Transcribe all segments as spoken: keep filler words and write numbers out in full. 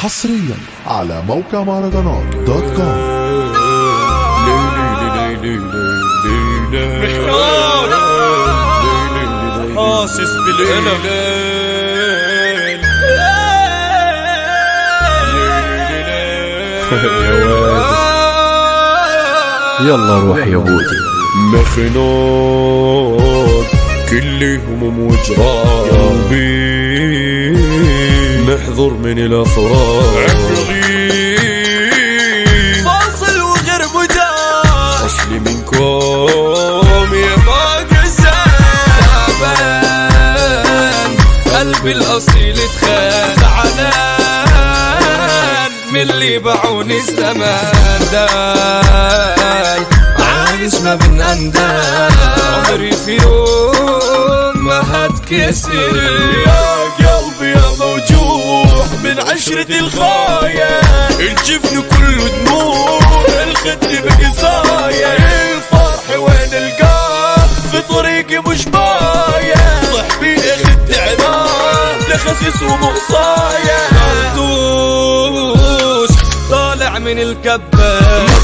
حصريا على موقع مهرجانات دوت كوم. حاسس بالألم يلا روح يا بودي مخنوق كل هموم وجراح قلبي محضر من الافراح فاصل وغير مدار اصلي منكم يا باقي زعبان قلبي الاصيل اتخان زعلان من اللي باعوني الزمان دان عايش ما بين اندان عمري في يوم ما هتكسر يا قلبي يا موجوع من عشرة الخايا الجفن كله دموع الخد بقى صايا الفرح وين القاه في طريقي مش بايا صحبي اخد عناه لخسيس ومقصايا مردوش طالع من الكبة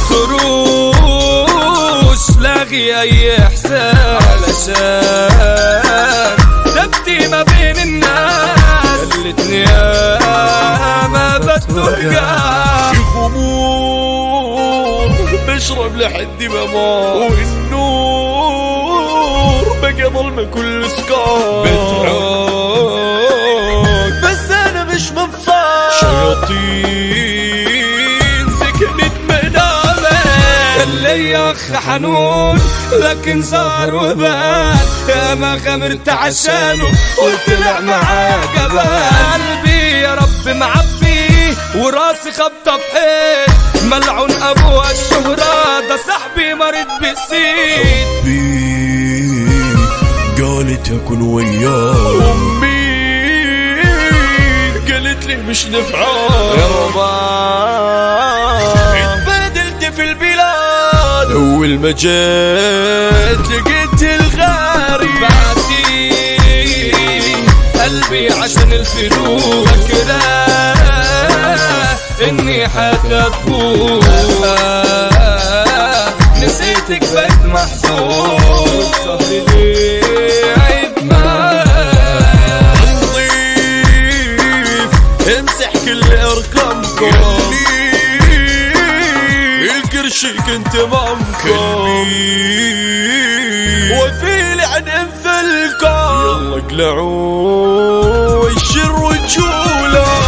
مسروش لاغي اي احساس علشان تبدي ما بين الناس خلتني ما بترجع في خمور بشرب لحد ما مات والنور بقى ظلمة كل سكار بتعود بس انا مش مبسوط شياطين سكنت منامي اللي يا اخ حنون لكن صار وبال يا ما غمرت عشانه وطلع معاه جبال قلبي يا رب معبي وراسي خبطة في حيط ملعون ابوها الشهرة ده صاحبي مريض بسيط امي قالت اكون وياه امي قالت لي مش نفعان يا رباه اتبادلت في البلاد اول ما جيت لقيت الغاري بعدي قلبي عشان الفلوس فكره اني حتفوت نسيتك بقيت محزون صدقني عيد معاك نضيف امسح كل ارقامكم القرش كنت مامكم وفيلي عن امثلكم يلا اقلعوا الشر وجوله